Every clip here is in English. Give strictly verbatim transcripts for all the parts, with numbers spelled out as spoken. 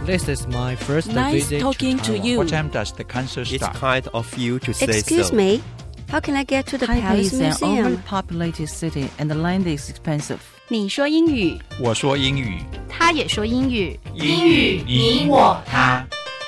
This is my first Nice visit talking to you. What time does the concert It's start? kind of you to say Excuse so. me, how can I get to the Taipei Palace is an Museum? overpopulated city and the land is expensive. 你说英语， 我说英语， 他也说英语， 英语你我他。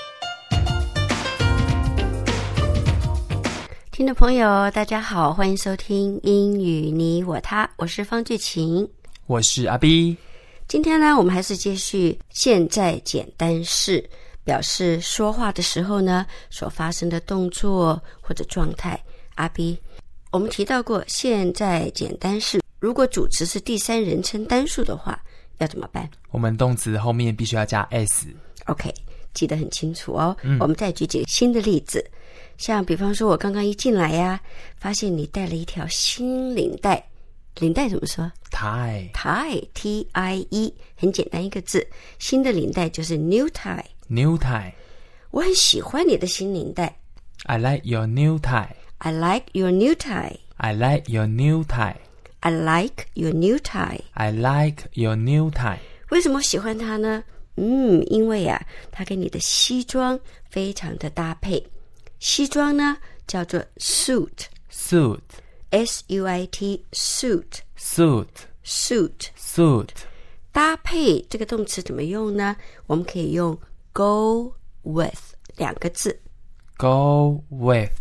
听众朋友大家好，欢迎收听英语你我他，我是方巨晴。 我是阿 B。 今天呢，我们还是继续现在简单式，表示说话的时候呢所发生的动作或者状态。阿 B， 我们提到过现在简单式，如果主词是第三人称单数的话，要怎么办？ 我们动词后面必须要加 s。 OK， 记得很清楚哦、 嗯、 我们再举几个新的例子，像比方说我刚刚一进来呀，发现你带了一条新领带。领带怎么说？ tie tie T I E， 很简单一个字，新的领带就是 new tie。 new tie， 我很喜欢你的新领带。 I like your new tie。 I like your new tie。 I like your new tie。 I like your new tie。 I like your new tie。 为什么喜欢它呢？嗯，因为啊，它跟你的西装非常的搭配。西装呢叫做 suit suit S U I T suit suit suit suit。 搭配这个动词怎么用呢？我们可以用 go with 两个字。 go with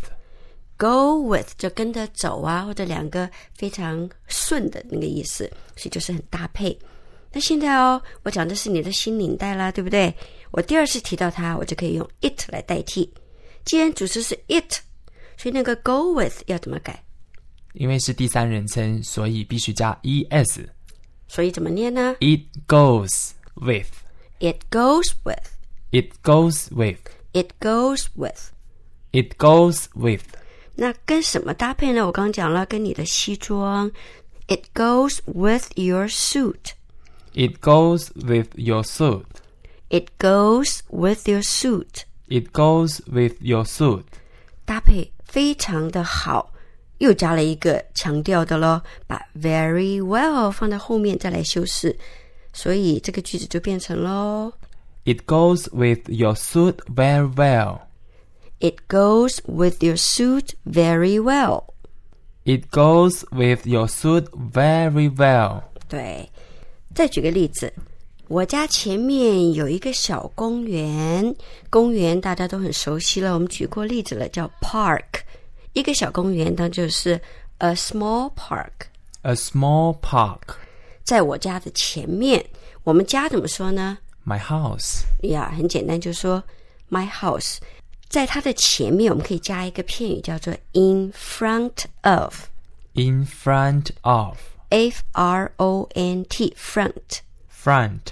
go with 就跟着走啊，或者两个非常顺的那个意思，所以就是很搭配。那现在哦，我讲的是你的新领带啦，对不对？我第二次提到它，我就可以用 it 来代替。既然主词是 it， 所以那个 go with 要怎么改？ 因为是第三人称，所以必须加 es。 所以怎么念呢？ It goes with It goes with It goes with It goes with It goes with。 那跟什么搭配呢？我刚刚讲了，跟你的西装。 It goes with your suit It goes with your suit It goes with your suit It goes with your suit。 搭配非常的好，又加了一个强调的咯，把 very well 放在后面再来修饰，所以这个句子就变成咯 It goes with your suit very well It goes with your suit very well It goes with your suit very well。 对，再举个例子，我家前面有一个小公园，公园大家都很熟悉了，我们举过例子了，叫 park。一个小公园，那就是 a small park。 A small park。 在我家的前面，我们家怎么说呢？ My house。 呀，很简单，就说 my house。 在它的前面我们可以加一个片语叫做 in front of。 In front of F R O N T front front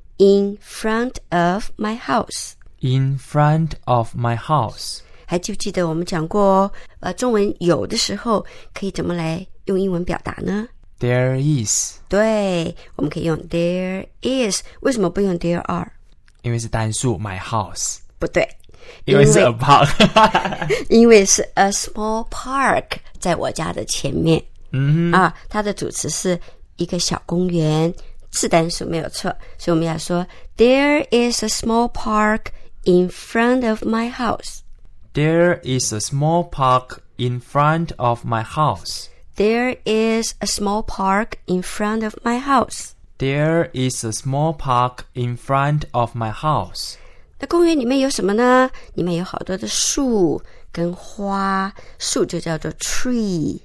In front of my house In front of my house。 还记不记得我们讲过哦？呃，中文有的时候可以怎么来用英文表达呢？ There is。 对，我们可以用 there is。 为什么不用 there are？ 因为是单数 my house。 不对， 因为是 a park 因为是 a small park 在我家的前面。 嗯啊，它的主词是一个小公园，次单数没有错，所以我们要说 There is a small park in front of my house There is a small park in front of my house There is a small park in front of my house There is a small park in front of my house。 那公园里面有什么呢？里面有好多的树跟花，树就叫做 tree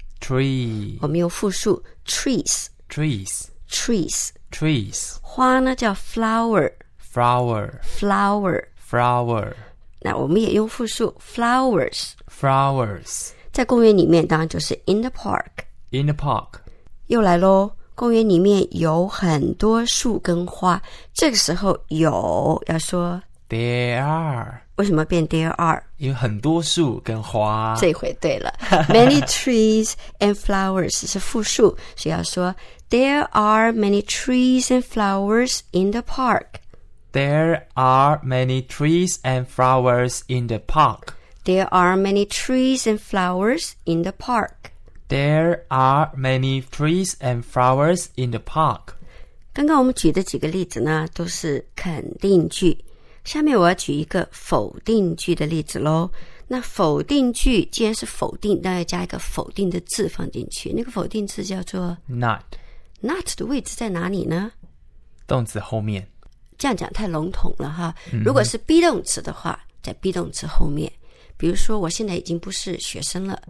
Tree。 我们用复数 trees Trees trees Trees。 花呢叫 flower Flower flower Flower。 那我们也用复数 flowers。 Flowers。 在公园里面当然就是 in the park。 In the park。 又来咯，公园里面有很多树跟花，这个时候有要说 There are。 为什么变 there are？ 因为很多树跟花。 这回对了Many trees and flowers 是复数，所以要说 There are many trees and flowers in the park There are many trees and flowers in the park There are many trees and flowers in the park There are many trees and flowers in the park。 刚刚我们举的几个例子呢，都是肯定句。 下面我要举一个否定句的例子咯。那否定句既然是否定，当然要加一个否定的字放进去，那个否定字叫做 Not not 的位置在哪里呢？ 动词后面。 这样讲太笼统了哈。 嗯、 如果是 be 动词的话，在 be 动词后面，比如说我现在已经不是学生了，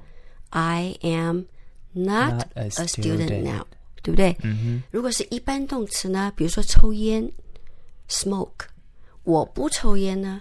I am not, not a, a student, student now， 对不对、 嗯、 如果是一般动词呢，比如说抽烟 smoke， 我不抽烟呢，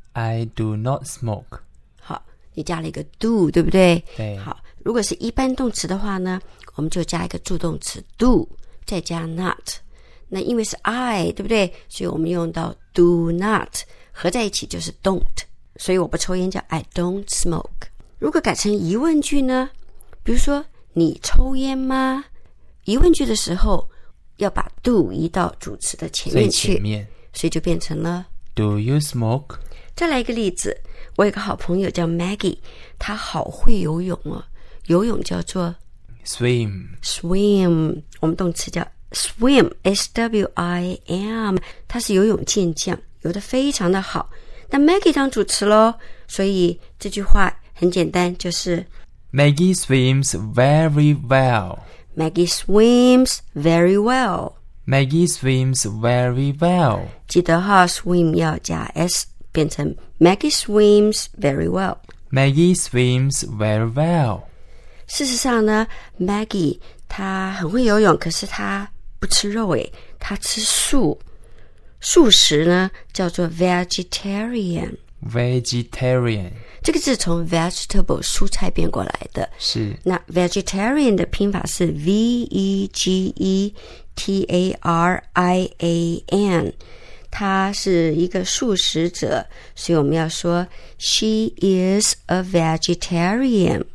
I do not smoke。 好，你加了一个 do， 对不对？ 对。 好，如果是一般动词的话呢，我们就加一个助动词 do， 再加 not。那因为是 I， 对不对？所以我们用到 do not， 合在一起就是 don't。所以我不抽烟叫 I don't smoke。如果改成疑问句呢，比如说你抽烟吗？疑问句的时候要把 do 移到主词的前面去， 最前面， 所以就变成了 Do you smoke？ 再来一个例子，我有个好朋友叫 Maggie， 她好会游泳哦，游泳叫做 swim swim， 我们动词叫 swim S W I M， 她是游泳健将，游得非常的好。那 Maggie 当主词咯，所以这句话很简单，就是 Maggie swims very well。 Maggie swims very well。 Maggie swims very well。 记得哈 swim 要加 s， 变成 Maggie swims very well。 Maggie swims very well。 事实上呢 Maggie 她很会游泳，可是她不吃肉诶，她吃素。素食呢叫做 vegetarian。 Vegetarian 这个字从 vegetable 蔬菜变过来的， 是。 那 vegetarian 的拼法是 V E G E T A R I A N， 她是一个素食者，所以我们要说 She is a vegetarian。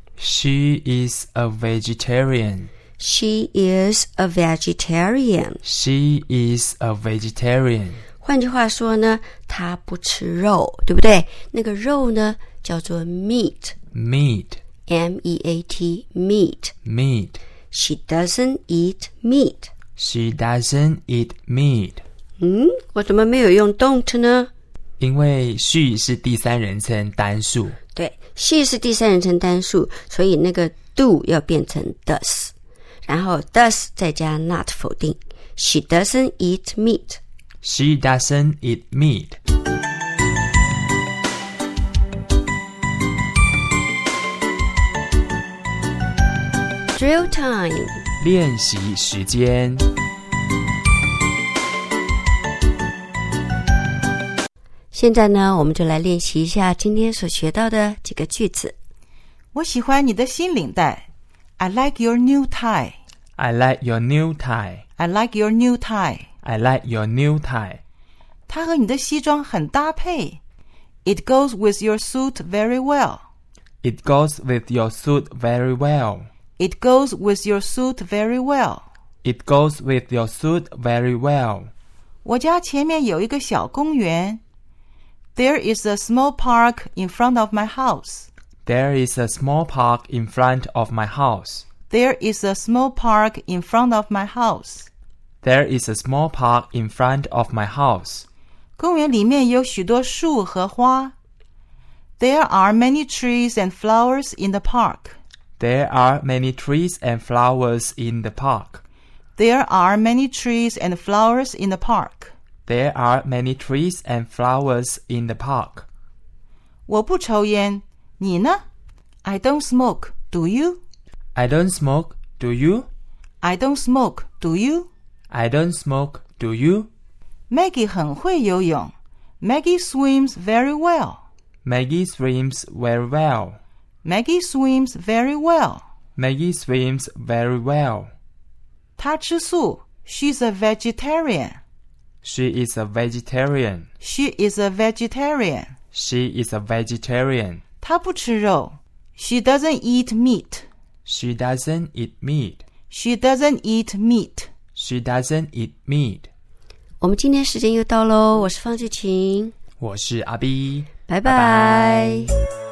She is a vegetarian。 She is a vegetarian。 She is a vegetarian。 换句话说呢，她不吃肉，对不对？那个肉呢叫做 meat， Meat M E A T meat。 Meat She doesn't eat meat。 She doesn't eat meat。 嗯，我怎么没有用 don't 呢？ 因为 she 是第三人称单数。 对， she 是第三人称单数，所以那个 do 要变成 does， 然后 does 再加 not 否定。 She doesn't eat meat。 She doesn't eat meat。 Drill time， 练习时间。 现在呢，我们就来练习一下今天所学到的几个句子。 我喜欢你的新领带。I like your new tie. I like your new tie. I like your new tie. I like your new tie. 它和你的西装很搭配。It goes with your suit very well. It goes with your suit very well. It goes with your suit very well. It goes with your suit very well. 我家前面有一个小公园。There is a small park in front of my house. There is a small park in front of my house. There is a small park in front of my house. There is a small park in front of my house. 公园里面有许多树和花。There are many trees and flowers in the park. There are many trees and flowers in the park. There are many trees and flowers in the park. There are many trees and flowers in the park. 我不抽烟，你呢？ I don't smoke, do you? I don't smoke, do you? I don't smoke, do you? I don't smoke, do you? Maggie 很会游泳。Maggie swims very well. Maggie swims very well. Maggie swims very well. Maggie swims very well. 她吃素。She's a vegetarian. She is a vegetarian. She is a vegetarian. She is a vegetarian. 她不吃肉。She doesn't eat meat. She doesn't eat meat. She doesn't eat meat. She doesn't eat meat. 我们今天时间又到咯，我是方志晴， 我是阿 B， 拜拜。 拜拜。